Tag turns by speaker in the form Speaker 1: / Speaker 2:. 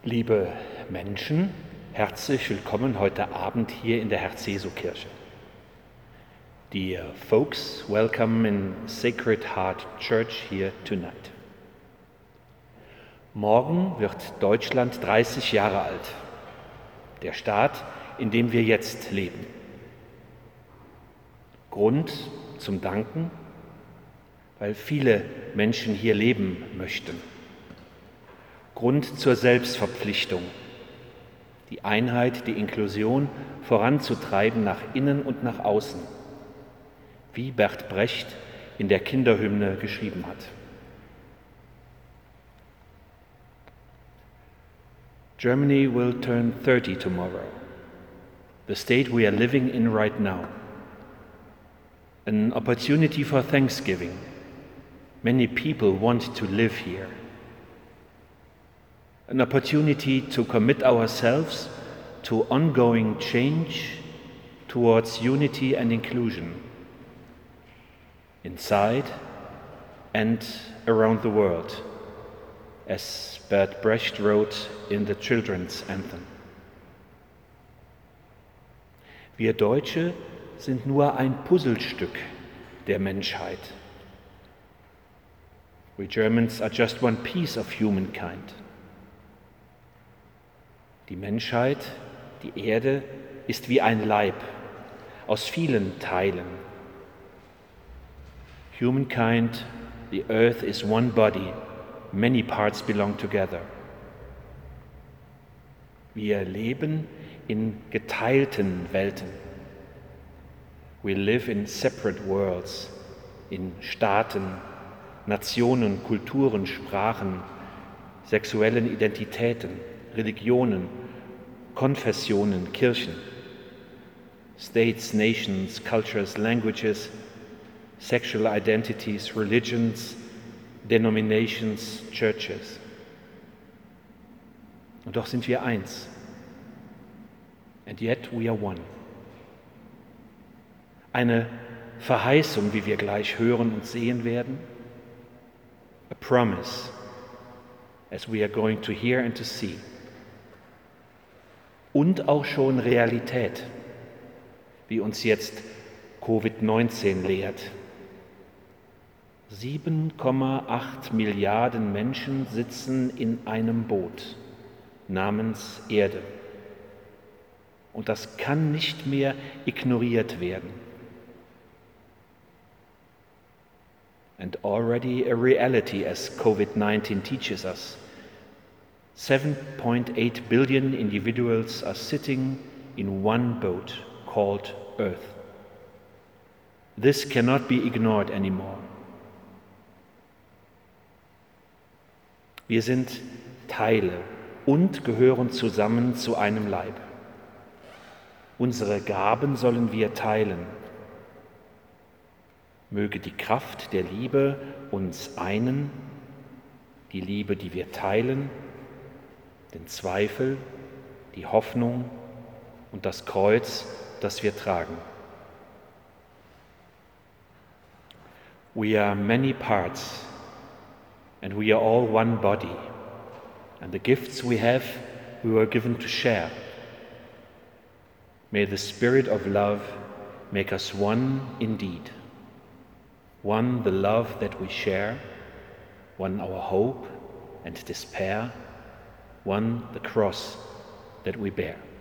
Speaker 1: Liebe Menschen, herzlich willkommen heute Abend hier in der Herz-Jesu-Kirche. Dear folks, welcome in Sacred Heart Church here tonight. Morgen wird Deutschland 30 Jahre alt, der Staat, in dem wir jetzt leben. Grund zum Danken, weil viele Menschen hier leben möchten. Grund zur Selbstverpflichtung, die Einheit, die Inklusion voranzutreiben nach innen und nach außen, wie Bert Brecht in der Kinderhymne geschrieben hat. Germany will turn 30 tomorrow, the state we are living in right now. An opportunity for Thanksgiving. Many people want to live here. An opportunity to commit ourselves to ongoing change towards unity and inclusion, inside and around the world, as Bert Brecht wrote in the Children's Anthem. Wir Deutsche sind nur ein Puzzlestück der Menschheit. We Germans are just one piece of humankind. Die Menschheit, die Erde, ist wie ein Leib aus vielen Teilen. Humankind, the earth is one body, many parts belong together. Wir leben in geteilten Welten. We live in separate worlds, in Staaten, Nationen, Kulturen, Sprachen, sexuellen Identitäten, Religionen, Konfessionen, Kirchen, states, nations, cultures, languages, sexual identities, religions, denominations, churches. Und doch sind wir eins. And yet we are one. Eine Verheißung, wie wir gleich hören und sehen werden. A promise, as we are going to hear and to see. Und auch schon Realität, wie uns jetzt Covid-19 lehrt. 7,8 Milliarden Menschen sitzen in einem Boot namens Erde. Und das kann nicht mehr ignoriert werden. And already a reality, as COVID-19 teaches us. 7.8 billion individuals are sitting in one boat called Earth. This cannot be ignored anymore. Wir sind Teile und gehören zusammen zu einem Leib. Unsere Gaben sollen wir teilen. Möge die Kraft der Liebe uns einen, die Liebe, die wir teilen, den Zweifel, die Hoffnung und das Kreuz, das wir tragen. We are many parts and we are all one body, and the gifts we have we were given to share. May the spirit of love make us one indeed. One, the love that we share, one, our hope and despair, one, the cross that we bear.